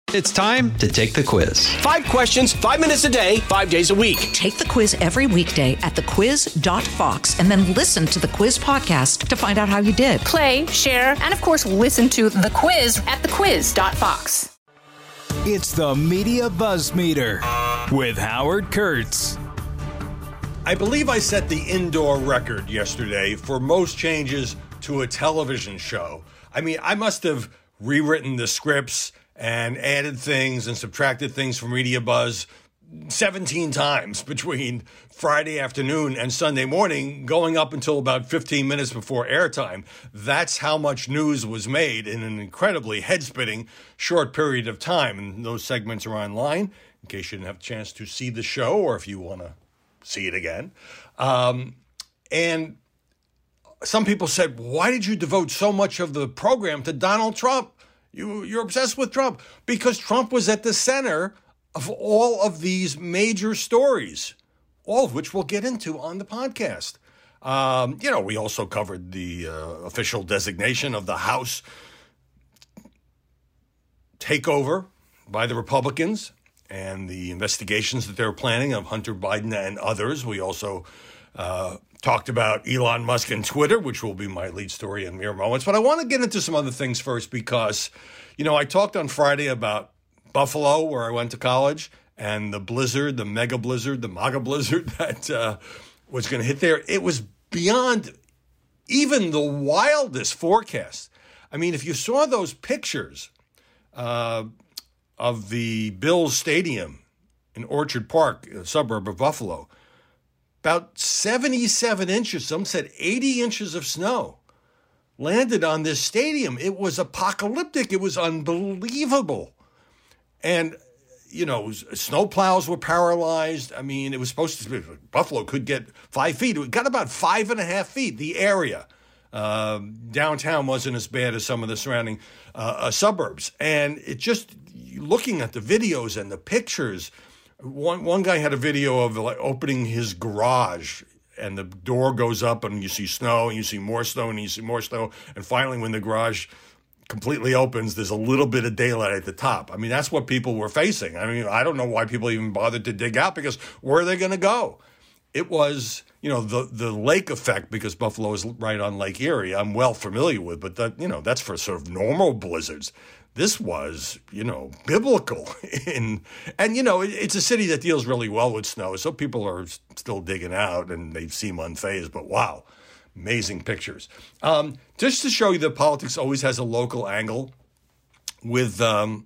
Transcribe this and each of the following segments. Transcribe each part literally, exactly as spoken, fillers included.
It's time to take the quiz. Five questions, five minutes a day, five days a week. Take the quiz every weekday at the quiz dot fox and then listen to the quiz podcast to find out how you did. Play, share, and of course, listen to the quiz at the quiz dot fox. It's the Media Buzz Meter with Howard Kurtz. I believe I set the indoor record yesterday for most changes to a television show. I mean, I must have rewritten the scripts and added things and subtracted things from Media Buzz seventeen times between Friday afternoon and Sunday morning, going up until about fifteen minutes before airtime. That's how much news was made in an incredibly head-spinning short period of time. And those segments are online, in case you didn't have a chance to see the show or if you want to see it again. Um, and some people said, why did you devote so much of the program to Donald Trump? You, you're obsessed with Trump. Because Trump was at the center of all of these major stories, all of which we'll get into on the podcast. Um, you know, we also covered the uh, official designation of the House takeover by the Republicans and the investigations that they're planning of Hunter Biden and others. We also uh, talked about Elon Musk and Twitter, which will be my lead story in mere moments. But I want to get into some other things first because, you know, I talked on Friday about Buffalo, where I went to college, and the blizzard, the mega blizzard, the MAGA blizzard that uh, was going to hit there. It was beyond even the wildest forecast. I mean, if you saw those pictures uh, of the Bills Stadium in Orchard Park, a suburb of Buffalo, about seventy-seven inches, some said eighty inches of snow landed on this stadium. It was apocalyptic. It was unbelievable. And, you know, snowplows were paralyzed. I mean, it was supposed to be, Buffalo could get five feet. It got about five and a half feet, the area. Uh, downtown wasn't as bad as some of the surrounding uh, uh, suburbs. And it just, looking at the videos and the pictures, One one guy had a video of like opening his garage, and the door goes up, and you see snow, and you see more snow, and you see more snow, and finally, when the garage completely opens, there's a little bit of daylight at the top. I mean, that's what people were facing. I mean, I don't know why people even bothered to dig out, because where are they going to go? It was, you know, the the lake effect, because Buffalo is right on Lake Erie. I'm well familiar with, but that, you know, that's for sort of normal blizzards. This was, you know, biblical. in, and, you know, it, it's a city that deals really well with snow, so people are still digging out, and they seem unfazed. But, wow, amazing pictures. Um, just to show you that politics always has a local angle, with um,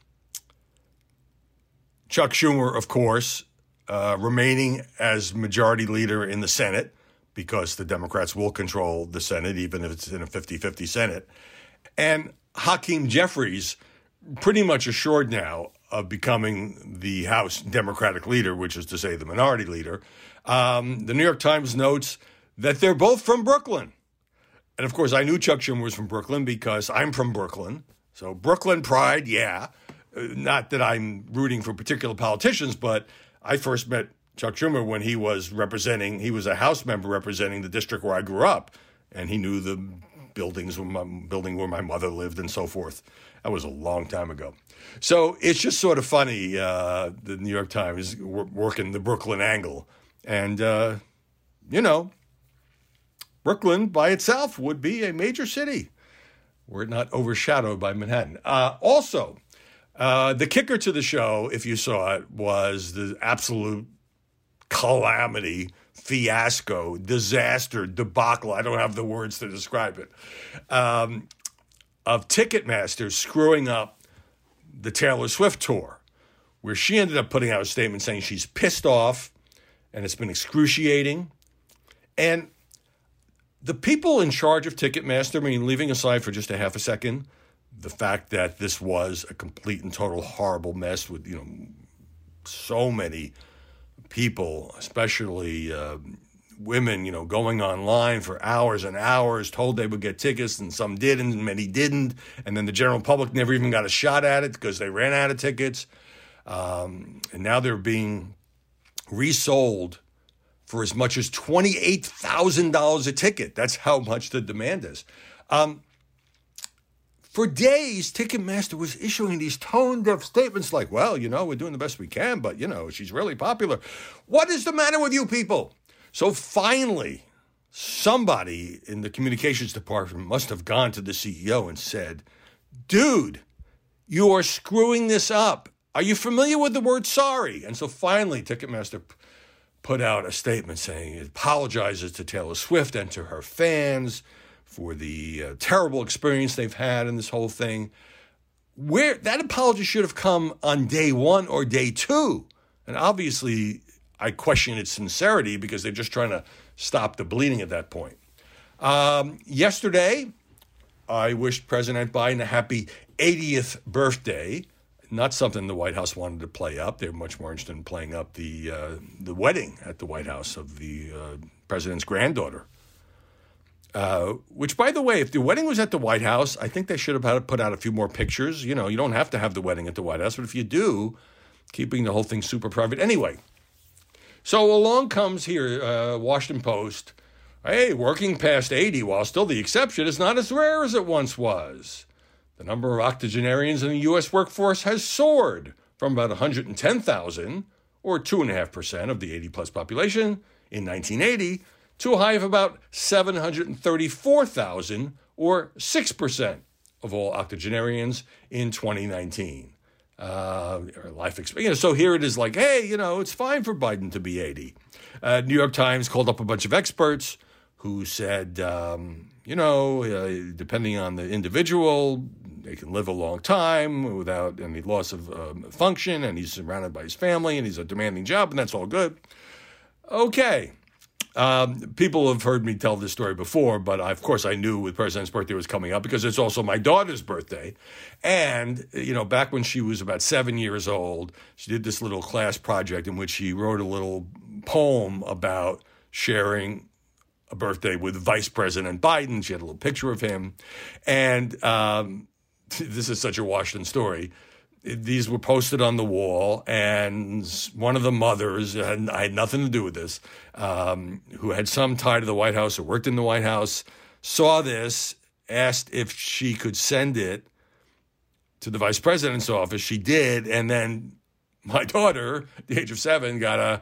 Chuck Schumer, of course, uh, remaining as majority leader in the Senate, because the Democrats will control the Senate, even if it's in a fifty-fifty Senate. And Hakeem Jeffries, pretty much assured now of becoming the House Democratic leader, which is to say the minority leader. Um, the New York Times notes that they're both from Brooklyn. And, of course, I knew Chuck Schumer was from Brooklyn because I'm from Brooklyn. So Brooklyn pride, yeah. Not that I'm rooting for particular politicians, but I first met Chuck Schumer when he was representing, he was a House member representing the district where I grew up. And he knew the buildings, where my, building where my mother lived and so forth. That was a long time ago. So it's just sort of funny, uh, the New York Times working the Brooklyn angle. And, uh, you know, Brooklyn by itself would be a major city were it not overshadowed by Manhattan. Uh, also, uh, the kicker to the show, if you saw it, was the absolute calamity, fiasco, disaster, debacle, I don't have the words to describe it, um, of Ticketmaster screwing up the Taylor Swift tour, where she ended up putting out a statement saying she's pissed off and it's been excruciating. And the people in charge of Ticketmaster, I mean, leaving aside for just a half a second the fact that this was a complete and total horrible mess with, you know, so many people, especially uh, women, you know, going online for hours and hours, told they would get tickets, and some did and many didn't. And then the general public never even got a shot at it because they ran out of tickets. Um, and now they're being resold for as much as twenty-eight thousand dollars a ticket. That's how much the demand is. Um, For days, Ticketmaster was issuing these tone-deaf statements like, well, you know, we're doing the best we can, but, you know, she's really popular. What is the matter with you people? So finally, somebody in the communications department must have gone to the C E O and said, dude, you are screwing this up. Are you familiar with the word sorry? And so finally, Ticketmaster p- put out a statement saying it apologizes to Taylor Swift and to her fans for the uh, terrible experience they've had in this whole thing. Where that apology should have come on day one or day two. And obviously, I question its sincerity because they're just trying to stop the bleeding at that point. Um, yesterday, I wished President Biden a happy eightieth birthday. Not something the White House wanted to play up. They're much more interested in playing up the uh, the wedding at the White House of the uh, president's granddaughter. Uh, which, by the way, if the wedding was at the White House, I think they should have had put out a few more pictures. You know, you don't have to have the wedding at the White House, but if you do, keeping the whole thing super private. Anyway, so along comes here, uh, Washington Post. Hey, working past eighty, while still the exception, is not as rare as it once was. The number of octogenarians in the U S workforce has soared from about one hundred ten thousand, or two point five percent of the eighty-plus population in nineteen eighty, to a high of about seven hundred thirty-four thousand, or six percent of all octogenarians in twenty nineteen. Uh, life expectancy. So here it is like, hey, you know, it's fine for Biden to be eighty. Uh, New York Times called up a bunch of experts who said, um, you know, uh, depending on the individual, they can live a long time without any loss of um, function, and he's surrounded by his family, and he's a demanding job, and that's all good. Okay. Um, people have heard me tell this story before, but I, of course I knew the president's birthday was coming up because it's also my daughter's birthday. And, you know, back when she was about seven years old, she did this little class project in which she wrote a little poem about sharing a birthday with Vice President Biden. She had a little picture of him. And um, this is such a Washington story. These were posted on the wall, and one of the mothers, and I had nothing to do with this, um, who had some tie to the White House or worked in the White House, saw this, asked if she could send it to the vice president's office. She did, and then my daughter, at the age of seven, got a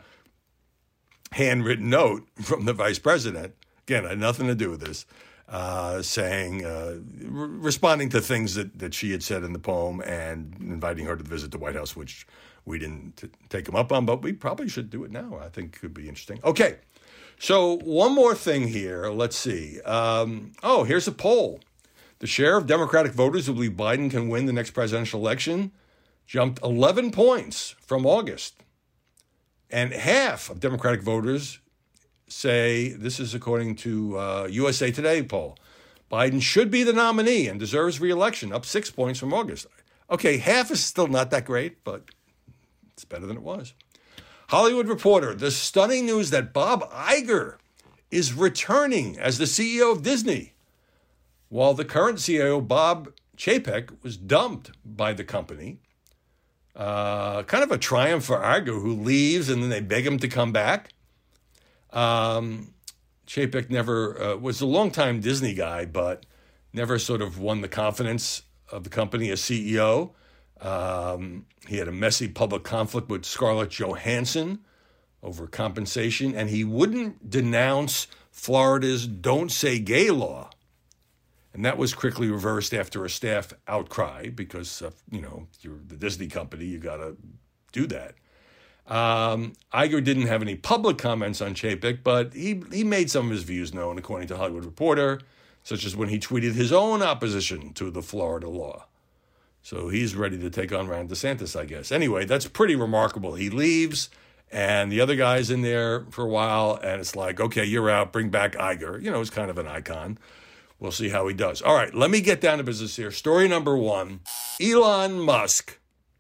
handwritten note from the vice president. Again, I had nothing to do with this. Uh, saying, uh, re- responding to things that, that she had said in the poem and inviting her to visit the White House, which we didn't t- take him up on, but we probably should do it now. I think it could be interesting. Okay, so one more thing here. Let's see. Um, oh, here's a poll. The share of Democratic voters who believe Biden can win the next presidential election jumped eleven points from August. And half of Democratic voters say, this is according to uh, U S A Today poll, Biden should be the nominee and deserves re-election, up six points from August. Okay, half is still not that great, but it's better than it was. Hollywood Reporter, the stunning news that Bob Iger is returning as the C E O of Disney, while the current C E O, Bob Chapek, was dumped by the company. Uh, kind of a triumph for Iger, who leaves and then they beg him to come back. Um, Chapek never uh, was a longtime Disney guy, but never sort of won the confidence of the company as C E O. Um, he had a messy public conflict with Scarlett Johansson over compensation, and he wouldn't denounce Florida's Don't Say Gay law. And that was quickly reversed after a staff outcry because, uh, you know, you're the Disney company, you got to do that. Um, Iger didn't have any public comments on Chapek, but he, he made some of his views known, according to Hollywood Reporter, such as when he tweeted his own opposition to the Florida law. So he's ready to take on Ron DeSantis, I guess. Anyway, that's pretty remarkable. He leaves, and the other guy's in there for a while, and it's like, okay, you're out, bring back Iger. You know, he's kind of an icon. We'll see how he does. All right, let me get down to business here. Story number one, Elon Musk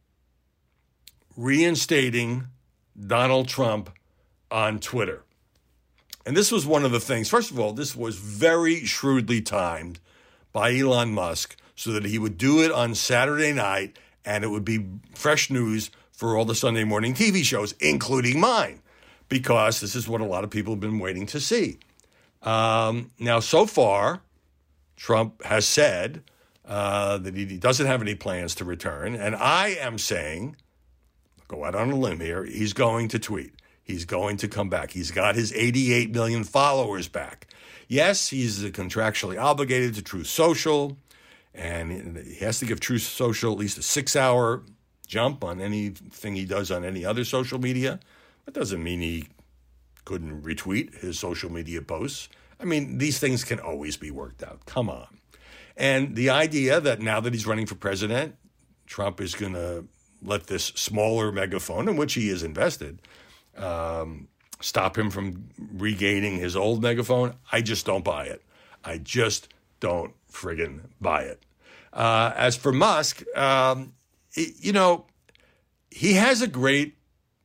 reinstating Donald Trump on Twitter. And this was one of the things. First of all, this was very shrewdly timed by Elon Musk so that he would do it on Saturday night and it would be fresh news for all the Sunday morning T V shows, including mine, because this is what a lot of people have been waiting to see. Um, now, so far, Trump has said uh, that he doesn't have any plans to return. And I am saying, go out on a limb here, he's going to tweet. He's going to come back. He's got his eighty-eight million followers back. Yes, he's contractually obligated to Truth Social, and he has to give Truth Social at least a six-hour jump on anything he does on any other social media. That doesn't mean he couldn't retweet his social media posts. I mean, these things can always be worked out. Come on. And the idea that now that he's running for president, Trump is going to let this smaller megaphone, in which he is invested, um, stop him from regaining his old megaphone, I just don't buy it. I just don't friggin' buy it. Uh, as for Musk, um, it, you know, he has a great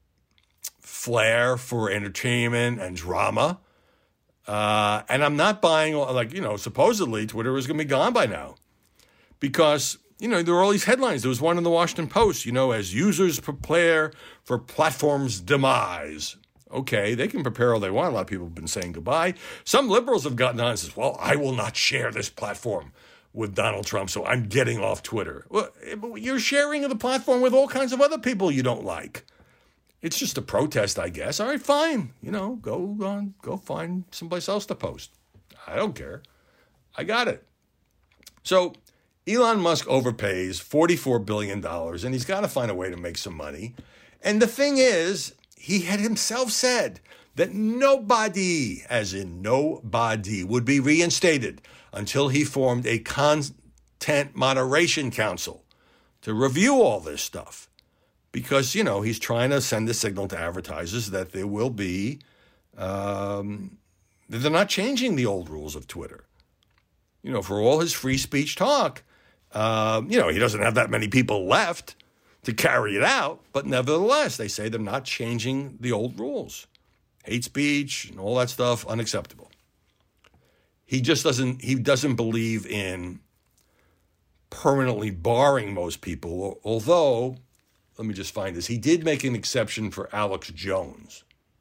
flair for entertainment and drama. Uh, and I'm not buying, like, you know, supposedly Twitter is going to be gone by now because, you know, there are all these headlines. There was one in the Washington Post, you know, as users prepare for platform's demise. Okay, they can prepare all they want. A lot of people have been saying goodbye. Some liberals have gotten on and says, well, I will not share this platform with Donald Trump, so I'm getting off Twitter. Well, you're sharing the platform with all kinds of other people you don't like. It's just a protest, I guess. All right, fine. You know, go on, go find someplace else to post. I don't care. I got it. So Elon Musk overpays forty-four billion dollars, and he's got to find a way to make some money. And the thing is, he had himself said that nobody, as in nobody, would be reinstated until he formed a content moderation council to review all this stuff. Because, you know, he's trying to send a signal to advertisers that there will be, um, that they're not changing the old rules of Twitter. You know, for all his free speech talk, um, you know, he doesn't have that many people left to carry it out. But nevertheless, they say they're not changing the old rules. Hate speech and all that stuff, unacceptable. He just doesn't, he doesn't believe in permanently barring most people, although... Let me just find this. He did make an exception for Alex Jones.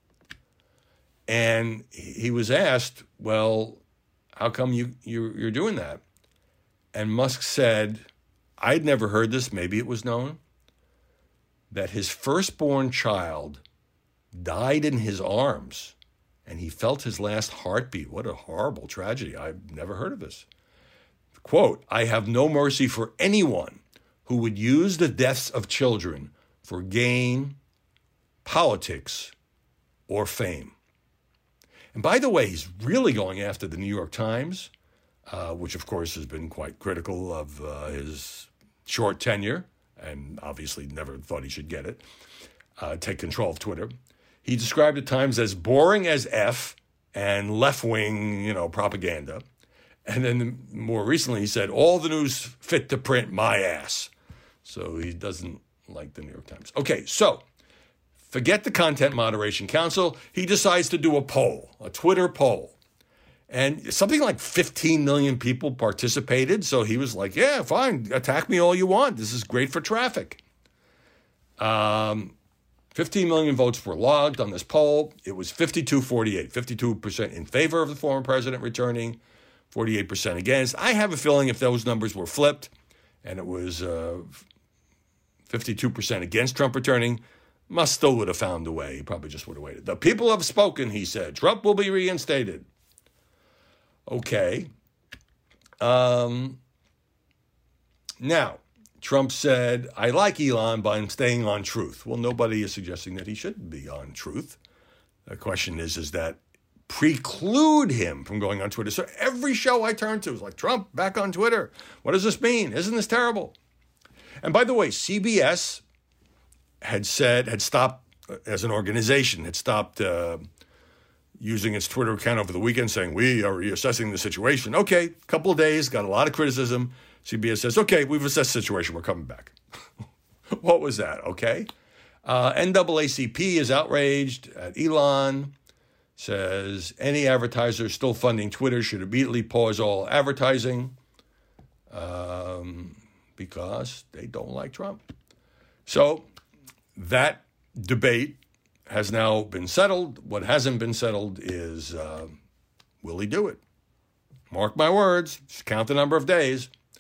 And he was asked, well, how come you, you, you're doing that? And Musk said, I'd never heard this, maybe it was known, that his firstborn child died in his arms and he felt his last heartbeat. What a horrible tragedy. I've never heard of this. Quote, I have no mercy for anyone who would use the deaths of children for gain, politics, or fame. And by the way, he's really going after the New York Times, uh, which of course has been quite critical of uh, his short tenure, and obviously never thought he should get it, uh, take control of Twitter. He described the Times as boring as F and left-wing, you know, propaganda. And then more recently, he said, all the news fit to print, my ass. So he doesn't like the New York Times. Okay, so forget the Content Moderation Council. He decides to do a poll, a Twitter poll. And something like fifteen million people participated. So he was like, yeah, fine, attack me all you want. This is great for traffic. Um, fifteen million votes were logged on this poll. It was fifty-two forty-eight, fifty-two percent in favor of the former president returning, forty-eight percent against. I have a feeling if those numbers were flipped and it was uh, fifty-two percent against Trump returning, Musk still would have found a way. He probably just would have waited. The people have spoken, he said. Trump will be reinstated. Okay. Um, now, Trump said, I like Elon, but I'm staying on Truth. Well, nobody is suggesting that he shouldn't be on Truth. The question is, is that preclude him from going on Twitter. So every show I turn to is like, Trump back on Twitter. What does this mean? Isn't this terrible? And by the way, C B S had said, had stopped, as an organization, had stopped uh, using its Twitter account over the weekend saying, we are reassessing the situation. Okay, a couple of days, got a lot of criticism. C B S says, okay, we've assessed the situation. We're coming back. What was that? Okay. Uh, N double A C P is outraged at Elon, says any advertiser still funding Twitter should immediately pause all advertising um, because they don't like Trump. So that debate has now been settled. What hasn't been settled is, uh, will he do it? Mark my words, just count the number of days.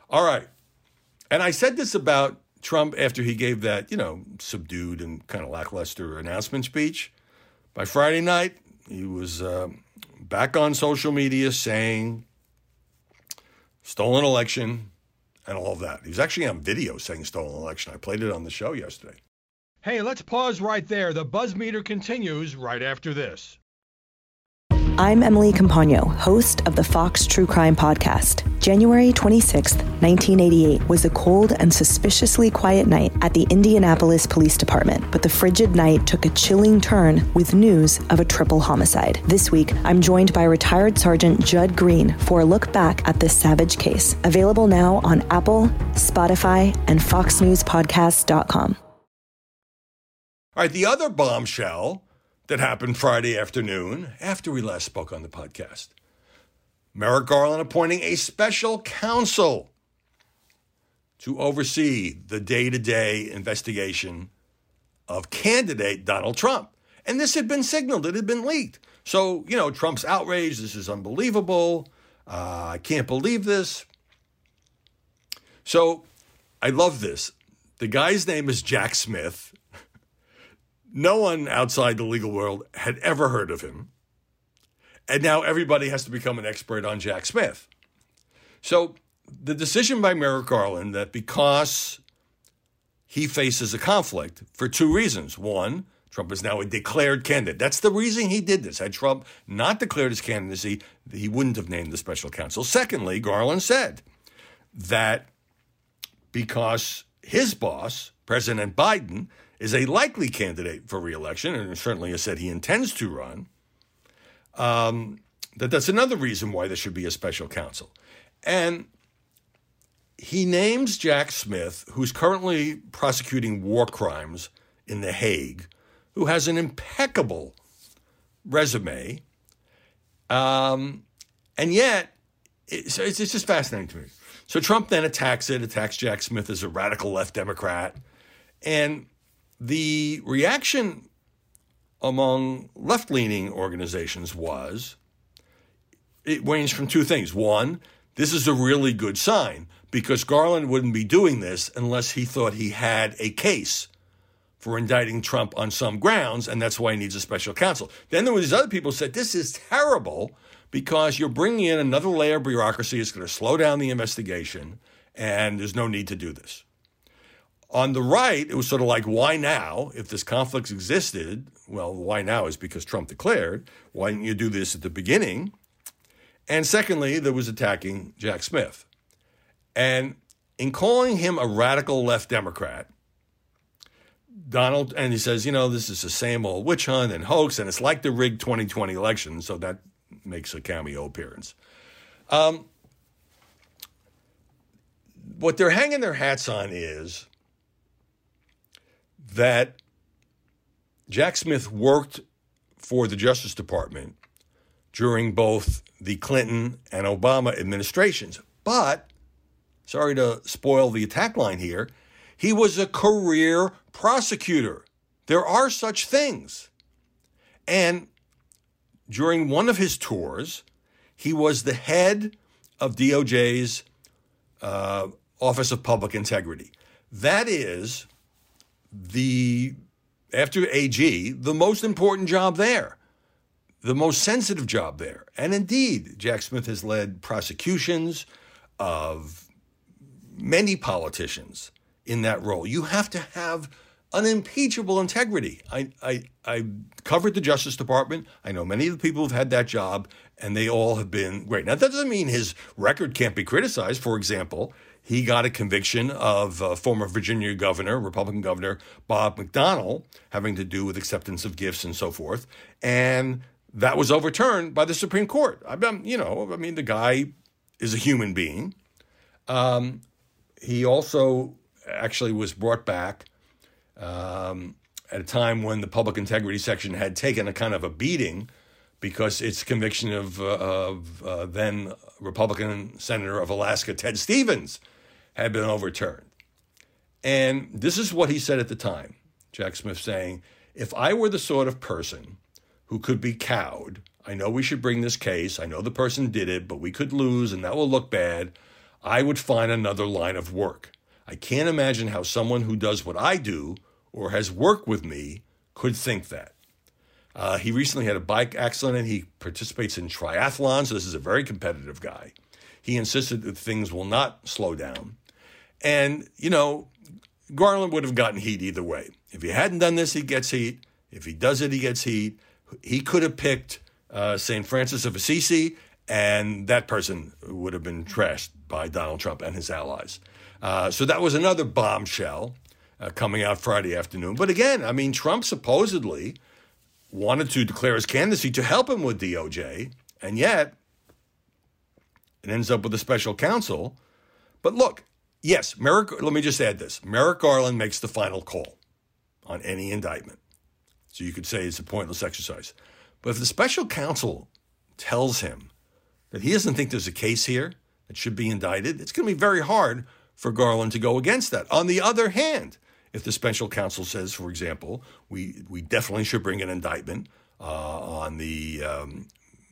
All right. And I said this about Trump after he gave that, you know, subdued and kind of lackluster announcement speech. By Friday night, he was uh, back on social media saying stolen election and all of that. He was actually on video saying stolen election. I played it on the show yesterday. Hey, let's pause right there. The Buzz Meter continues right after this. I'm Emily Campagno, host of the Fox True Crime Podcast. January twenty-sixth, nineteen eighty-eight was a cold and suspiciously quiet night at the Indianapolis Police Department, but the frigid night took a chilling turn with news of a triple homicide. This week, I'm joined by retired Sergeant Judd Green for a look back at this savage case. Available now on Apple, Spotify, and fox news podcast dot com. All right, the other bombshell that happened Friday afternoon, after we last spoke on the podcast, Merrick Garland appointing a special counsel to oversee the day-to-day investigation of candidate Donald Trump. And this had been signaled. It had been leaked. So, you know, Trump's outraged. This is unbelievable. Uh, I can't believe this. So I love this. The guy's name is Jack Smith. No one outside the legal world had ever heard of him. And now everybody has to become an expert on Jack Smith. So the decision by Merrick Garland that because he faces a conflict for two reasons. One, Trump is now a declared candidate. That's the reason he did this. Had Trump not declared his candidacy, he wouldn't have named the special counsel. Secondly, Garland said that because his boss, President Biden, is a likely candidate for re-election, and certainly has said he intends to run, um, that that's another reason why there should be a special counsel. And he names Jack Smith, who's currently prosecuting war crimes in The Hague, who has an impeccable resume, um, and yet it's, it's just fascinating to me. So Trump then attacks it, attacks Jack Smith as a radical left Democrat, and the reaction among left-leaning organizations was, it ranged from two things. One, this is a really good sign because Garland wouldn't be doing this unless he thought he had a case for indicting Trump on some grounds, and that's why he needs a special counsel. Then there were these other people who said, this is terrible because you're bringing in another layer of bureaucracy. It's going to slow down the investigation, and there's no need to do this. On the right, it was sort of like, why now? If this conflict existed, well, why now is because Trump declared. Why didn't you do this at the beginning? And secondly, there was attacking Jack Smith. And in calling him a radical left Democrat, Donald, and he says, you know, this is the same old witch hunt and hoax, and it's like the rigged twenty twenty election, so that makes a cameo appearance. Um, what they're hanging their hats on is that Jack Smith worked for the Justice Department during both the Clinton and Obama administrations. But, sorry to spoil the attack line here, he was a career prosecutor. There are such things. And during one of his tours, he was the head of D O J's uh, Office of Public Integrity. That is the, after A G, the most important job there, the most sensitive job there. And indeed, Jack Smith has led prosecutions of many politicians in that role. You have to have unimpeachable integrity. I, I, I covered the Justice Department. I know many of the people who've had that job, and they all have been great. Now, that doesn't mean his record can't be criticized. For example, he got a conviction of uh, former Virginia governor, Republican governor Bob McDonnell, having to do with acceptance of gifts and so forth. And that was overturned by the Supreme Court. I mean, you know, I mean, the guy is a human being. Um, he also actually was brought back um, at a time when the Public Integrity Section had taken a kind of a beating because its conviction of, uh, of uh, then Republican Senator of Alaska, Ted Stevens, had been overturned. And this is what he said at the time, Jack Smith saying, if I were the sort of person who could be cowed, I know we should bring this case, I know the person did it, but we could lose and that will look bad, I would find another line of work. I can't imagine how someone who does what I do or has worked with me could think that. Uh, he recently had a bike accident and he participates in triathlons. So this is a very competitive guy. He insisted that things will not slow down. And, you know, Garland would have gotten heat either way. If he hadn't done this, he gets heat. If he does it, he gets heat. He could have picked uh, Saint Francis of Assisi, and that person would have been trashed by Donald Trump and his allies. Uh, so that was another bombshell uh, coming out Friday afternoon. But again, I mean, Trump supposedly wanted to declare his candidacy to help him with D O J, and yet it ends up with a special counsel. But look, yes, Merrick, let me just add this. Merrick Garland makes the final call on any indictment. So you could say it's a pointless exercise. But if the special counsel tells him that he doesn't think there's a case here that should be indicted, it's going to be very hard for Garland to go against that. On the other hand, if the special counsel says, for example, we, we definitely should bring an indictment uh, on the um,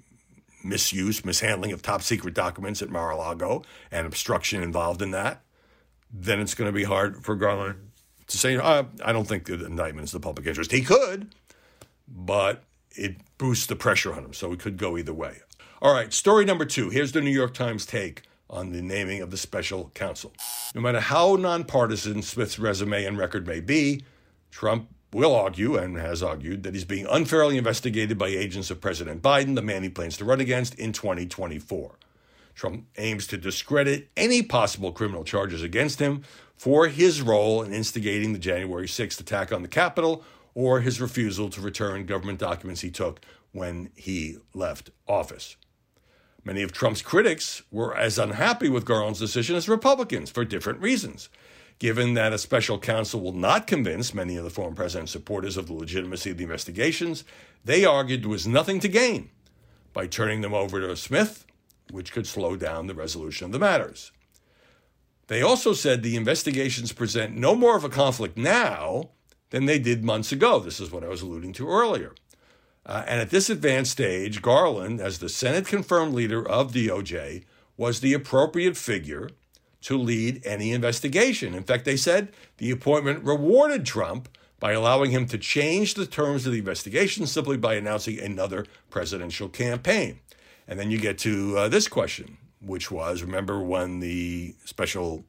misuse, mishandling of top secret documents at Mar-a-Lago and obstruction involved in that, then it's going to be hard for Garland to say, uh, I don't think the indictment is the public interest. He could, but it boosts the pressure on him, so it could go either way. All right, story number two. Here's the New York Times take on the naming of the special counsel. No matter how nonpartisan Smith's resume and record may be, Trump will argue, and has argued, that he's being unfairly investigated by agents of President Biden, the man he plans to run against in twenty twenty-four. Trump aims to discredit any possible criminal charges against him for his role in instigating the January sixth attack on the Capitol or his refusal to return government documents he took when he left office. Many of Trump's critics were as unhappy with Garland's decision as Republicans for different reasons. Given that a special counsel will not convince many of the former president's supporters of the legitimacy of the investigations, they argued there was nothing to gain by turning them over to Smith, which could slow down the resolution of the matters. They also said the investigations present no more of a conflict now than they did months ago. This is what I was alluding to earlier. Uh, and at this advanced stage, Garland, as the Senate-confirmed leader of D O J, was the appropriate figure to lead any investigation. In fact, they said the appointment rewarded Trump by allowing him to change the terms of the investigation simply by announcing another presidential campaign. And then you get to uh, this question, which was, remember when the special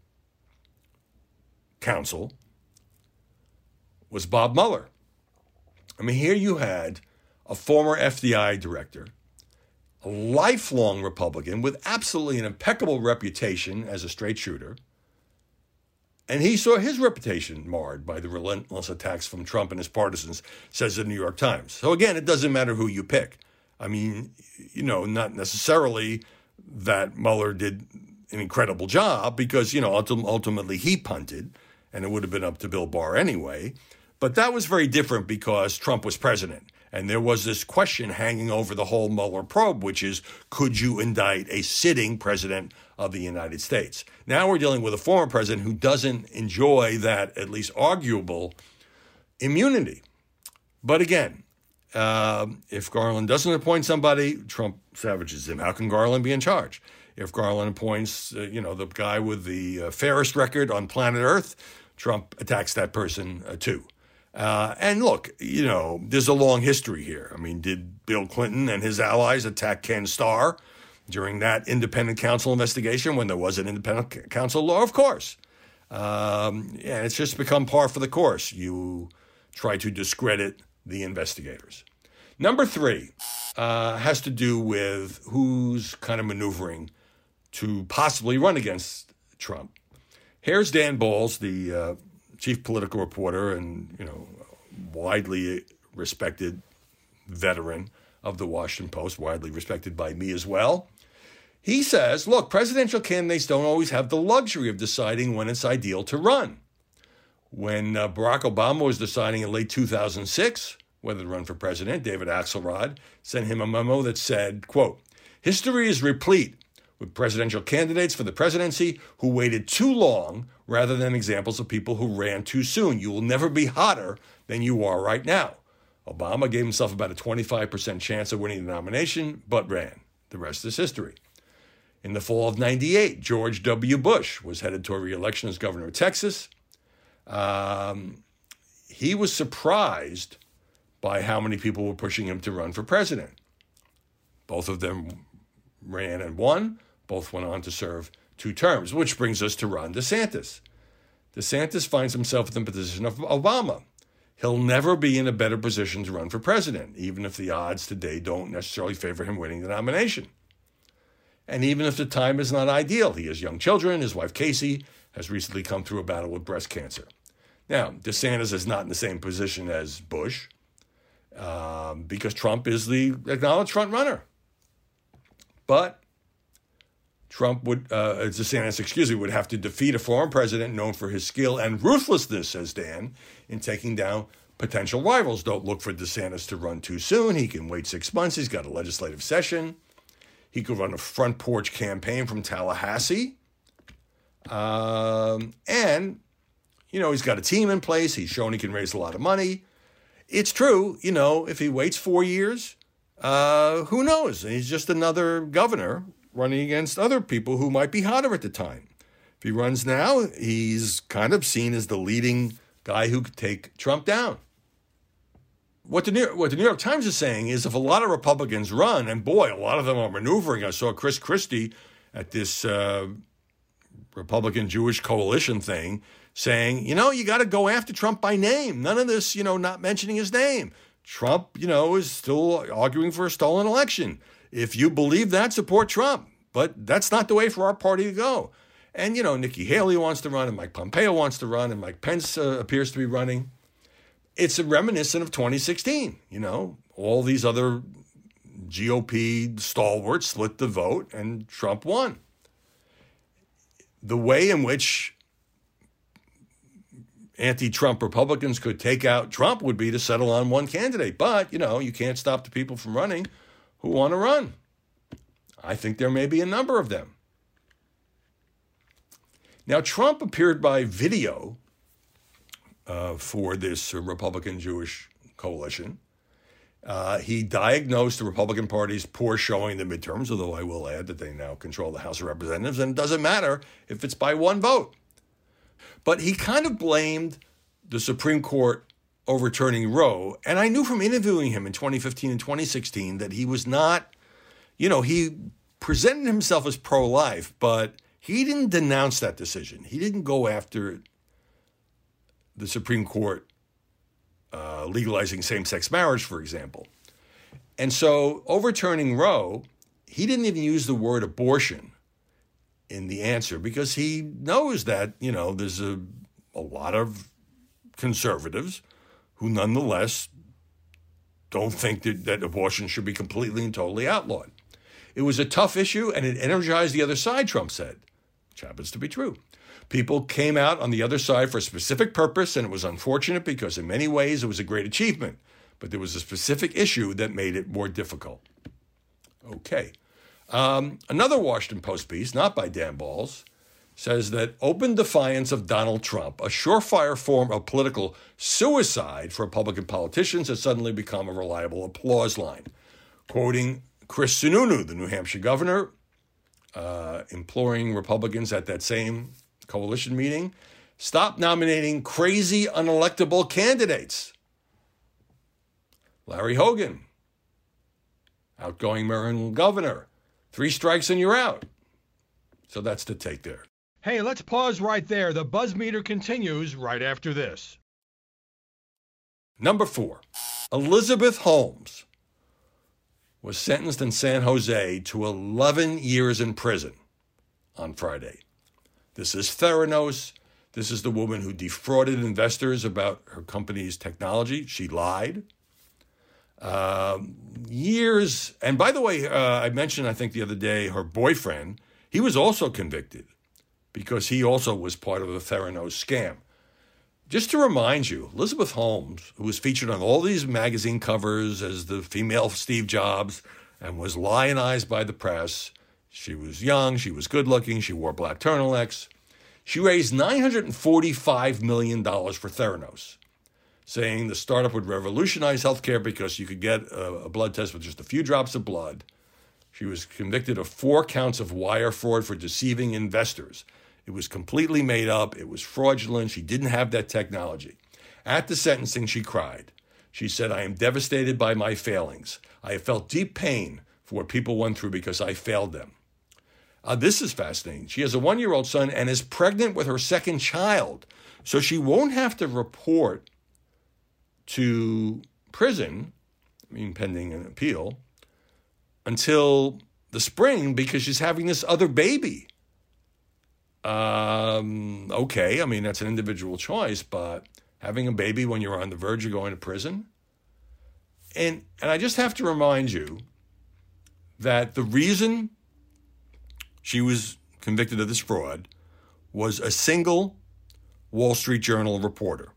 counsel was Bob Mueller? I mean, here you had a former F B I director, a lifelong Republican with absolutely an impeccable reputation as a straight shooter, and he saw his reputation marred by the relentless attacks from Trump and his partisans, says the New York Times. So again, it doesn't matter who you pick. I mean, you know, not necessarily that Mueller did an incredible job because, you know, ultimately he punted and it would have been up to Bill Barr anyway. But that was very different because Trump was president. And there was this question hanging over the whole Mueller probe, which is, could you indict a sitting president of the United States? Now we're dealing with a former president who doesn't enjoy that, at least arguable, immunity. But again, uh, if Garland doesn't appoint somebody, Trump savages him. How can Garland be in charge? If Garland appoints, uh, you know, the guy with the uh, fairest record on planet Earth, Trump attacks that person uh, too. Uh, and look, you know, there's a long history here. I mean, did Bill Clinton and his allies attack Ken Starr during that independent counsel investigation when there was an independent counsel law? Of course. Um, and it's just become par for the course. You try to discredit the investigators. Number three uh, has to do with who's kind of maneuvering to possibly run against Trump. Here's Dan Balls, the uh, chief political reporter and, you know, widely respected veteran of the Washington Post, widely respected by me as well. He says, look, presidential candidates don't always have the luxury of deciding when it's ideal to run. When uh, Barack Obama was deciding in late two thousand six whether to run for president, David Axelrod sent him a memo that said, quote, history is replete with presidential candidates for the presidency who waited too long rather than examples of people who ran too soon. You will never be hotter than you are right now. Obama gave himself about a twenty-five percent chance of winning the nomination, but ran. The rest is history. In the fall of ninety-eight, George W. Bush was headed toward re-election as governor of Texas. Um, he was surprised by how many people were pushing him to run for president. Both of them ran and won. Both went on to serve two terms, which brings us to Ron DeSantis. DeSantis finds himself in the position of Obama. He'll never be in a better position to run for president, even if the odds today don't necessarily favor him winning the nomination. And even if the time is not ideal, he has young children. His wife, Casey, has recently come through a battle with breast cancer. Now, DeSantis is not in the same position as Bush um, because Trump is the acknowledged front runner. But Trump would, uh, DeSantis, excuse me, would have to defeat a former president known for his skill and ruthlessness, says Dan, in taking down potential rivals. Don't look for DeSantis to run too soon. He can wait six months. He's got a legislative session. He could run a front porch campaign from Tallahassee. Um, and, you know, he's got a team in place. He's shown he can raise a lot of money. It's true, you know, if he waits four years, uh, who knows? He's just another governor running against other people who might be hotter at the time. If he runs now, he's kind of seen as the leading guy who could take Trump down. What the, New, what the New York Times is saying is if a lot of Republicans run, and boy, a lot of them are maneuvering. I saw Chris Christie at this uh, Republican Jewish coalition thing saying, you know, you got to go after Trump by name. None of this, you know, not mentioning his name. Trump, you know, is still arguing for a stolen election. If you believe that, support Trump. But that's not the way for our party to go. And, you know, Nikki Haley wants to run, and Mike Pompeo wants to run, and Mike Pence uh, appears to be running. It's reminiscent of twenty sixteen, you know. All these other G O P stalwarts split the vote, and Trump won. The way in which anti-Trump Republicans could take out Trump would be to settle on one candidate. But, you know, you can't stop the people from running who want to run. I think there may be a number of them. Now, Trump appeared by video uh, for this uh, Republican Jewish coalition. Uh, he diagnosed the Republican Party's poor showing in the midterms, although I will add that they now control the House of Representatives, and it doesn't matter if it's by one vote. But he kind of blamed the Supreme Court overturning Roe, and I knew from interviewing him in twenty fifteen and twenty sixteen that he was not, you know, he presented himself as pro-life, but he didn't denounce that decision. He didn't go after the Supreme Court uh, legalizing same-sex marriage, for example. And so overturning Roe, he didn't even use the word abortion in the answer because he knows that, you know, there's a, a lot of conservatives who nonetheless don't think that, that abortion should be completely and totally outlawed. It was a tough issue, and it energized the other side, Trump said, which happens to be true. People came out on the other side for a specific purpose, and it was unfortunate because in many ways it was a great achievement, but there was a specific issue that made it more difficult. Okay. Um, another Washington Post piece, not by Dan Balls, says that open defiance of Donald Trump, a surefire form of political suicide for Republican politicians, has suddenly become a reliable applause line. Quoting Chris Sununu, the New Hampshire governor, uh, imploring Republicans at that same coalition meeting, stop nominating crazy, unelectable candidates. Larry Hogan, outgoing Maryland governor, three strikes and you're out. So that's the take there. Hey, let's pause right there. The buzz meter continues right after this. Number four, Elizabeth Holmes was sentenced in San Jose to eleven years in prison on Friday. This is Theranos. This is the woman who defrauded investors about her company's technology. She lied. Um, years, and by the way, uh, I mentioned, I think the other day, her boyfriend, he was also convicted because he also was part of the Theranos scam. Just to remind you, Elizabeth Holmes, who was featured on all these magazine covers as the female Steve Jobs and was lionized by the press, she was young, she was good-looking, she wore black turtlenecks. She raised nine hundred forty-five million dollars for Theranos, saying the startup would revolutionize healthcare because you could get a, a blood test with just a few drops of blood. She was convicted of four counts of wire fraud for deceiving investors. It was completely made up. It was fraudulent. She didn't have that technology. At the sentencing, she cried. She said, "I am devastated by my failings. I have felt deep pain for what people went through because I failed them." Uh, this is fascinating. She has a one-year-old son and is pregnant with her second child. So she won't have to report to prison, I mean, pending an appeal, until the spring because she's having this other baby. Um, okay, I mean, that's an individual choice, but having a baby when you're on the verge of going to prison? And, and I just have to remind you that the reason she was convicted of this fraud was a single Wall Street Journal reporter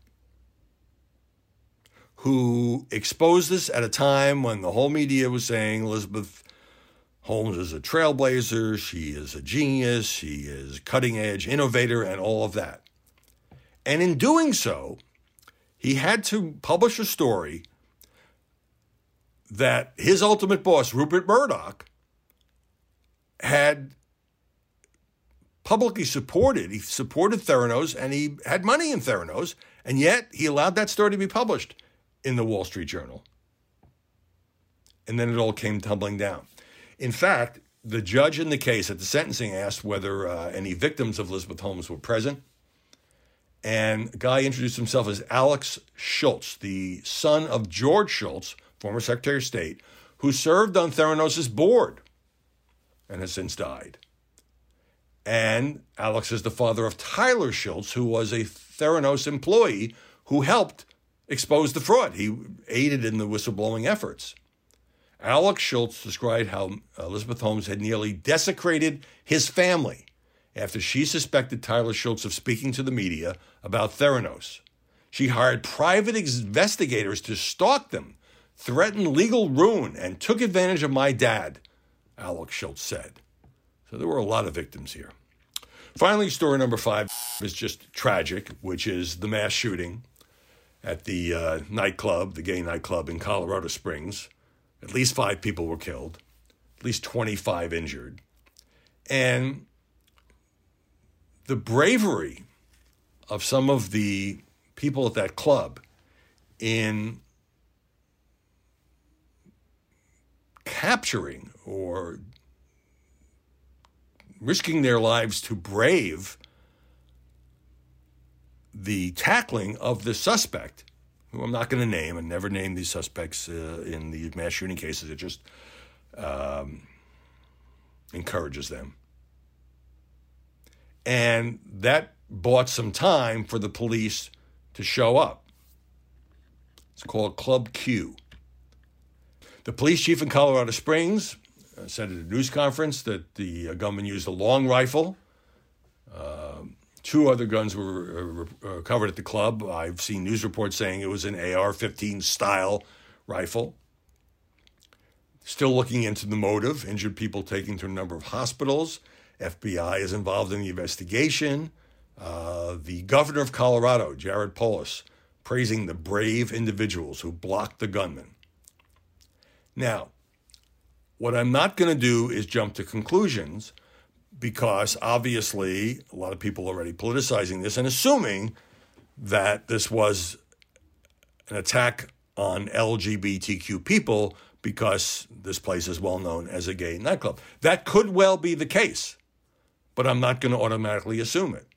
who exposed this at a time when the whole media was saying Elizabeth Holmes is a trailblazer, she is a genius, she is cutting-edge innovator, and all of that. And in doing so, he had to publish a story that his ultimate boss, Rupert Murdoch, had publicly supported. He supported Theranos, and he had money in Theranos, and yet he allowed that story to be published in the Wall Street Journal. And then it all came tumbling down. In fact, the judge in the case at the sentencing asked whether uh, any victims of Elizabeth Holmes were present. And a guy introduced himself as Alex Schultz, the son of George Shultz, former Secretary of State, who served on Theranos' board and has since died. And Alex is the father of Tyler Schultz, who was a Theranos employee who helped expose the fraud. He aided in the whistleblowing efforts. Alex Schultz described how Elizabeth Holmes had nearly desecrated his family after she suspected Tyler Schultz of speaking to the media about Theranos. She hired private investigators to stalk them, threatened legal ruin, and took advantage of my dad, Alex Schultz said. So there were a lot of victims here. Finally, story number five is just tragic, which is the mass shooting at the uh, nightclub, the gay nightclub in Colorado Springs. At least five people were killed, at least twenty-five injured. And the bravery of some of the people at that club in capturing or risking their lives to brave the tackling of the suspect, who I'm not going to name, and never name these suspects uh, in these mass shooting cases. It just um, encourages them. And that bought some time for the police to show up. It's called Club Q. The police chief in Colorado Springs uh, said at a news conference that the uh, gunman used a long rifle. Uh, two other guns were uh, recovered at the club. I've seen news reports saying it was an A R fifteen style rifle. Still looking into the motive. Injured people taken to a number of hospitals. F B I is involved in the investigation. Uh, the governor of Colorado, Jared Polis, praising the brave individuals who blocked the gunman. Now, what I'm not going to do is jump to conclusions, because obviously a lot of people are already politicizing this and assuming that this was an attack on L G B T Q people because this place is well known as a gay nightclub. That could well be the case, but I'm not going to automatically assume it.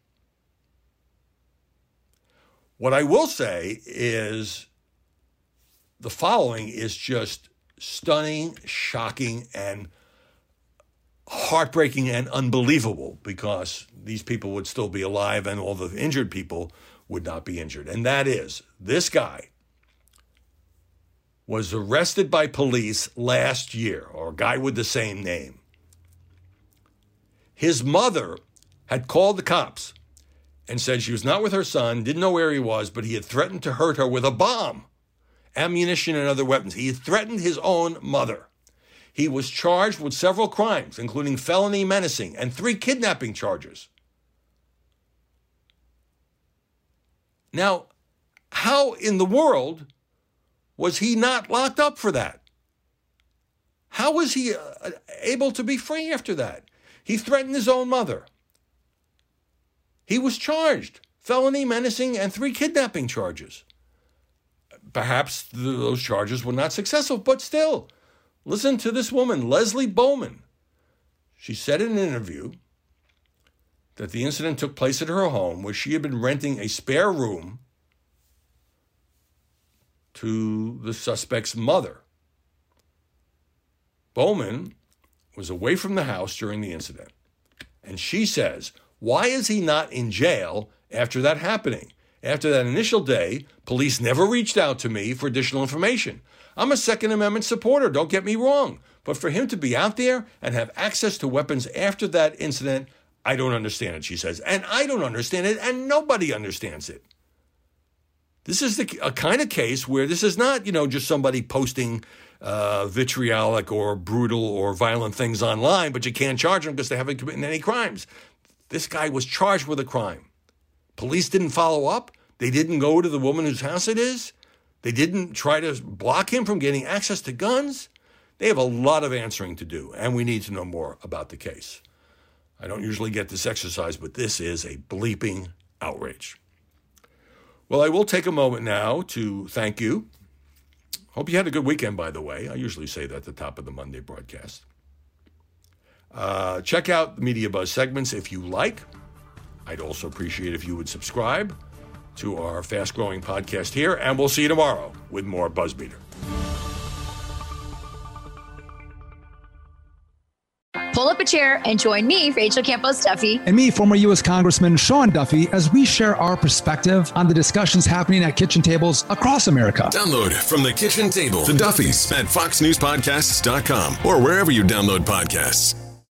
What I will say is the following is just stunning, shocking, and heartbreaking and unbelievable, because these people would still be alive and all the injured people would not be injured. And that is, this guy was arrested by police last year, or a guy with the same name. His mother had called the cops and said she was not with her son, didn't know where he was, but he had threatened to hurt her with a bomb, ammunition, and other weapons. He had threatened his own mother. He was charged with several crimes, including felony menacing and three kidnapping charges. Now, how in the world was he not locked up for that? How was he uh, able to be free after that? He threatened his own mother. He was charged, felony, menacing, and three kidnapping charges. Perhaps those charges were not successful, but still, listen to this woman, Leslie Bowman. She said in an interview that the incident took place at her home where she had been renting a spare room to the suspect's mother. Bowman was away from the house during the incident. And she says, why is he not in jail after that happening? After that initial day, police never reached out to me for additional information. I'm a Second Amendment supporter, don't get me wrong. But for him to be out there and have access to weapons after that incident, I don't understand it, she says. And I don't understand it, and nobody understands it. This is the a kind of case where this is not, you know, just somebody posting uh, vitriolic or brutal or violent things online, but you can't charge them because they haven't committed any crimes. This guy was charged with a crime. Police didn't follow up. They didn't go to the woman whose house it is. They didn't try to block him from getting access to guns. They have a lot of answering to do, and we need to know more about the case. I don't usually get this exercise, but this is a bleeping outrage. Well, I will take a moment now to thank you. Hope you had a good weekend, by the way. I usually say that at the top of the Monday broadcast. Uh, check out the Media Buzz segments if you like. I'd also appreciate if you would subscribe to our fast-growing podcast here, and we'll see you tomorrow with more Buzz Meter. Pull up a chair and join me, Rachel Campos Duffy. And me, former U S Congressman Sean Duffy, as we share our perspective on the discussions happening at kitchen tables across America. Download From the Kitchen Table, the Duffys, at fox news podcasts dot com or wherever you download podcasts.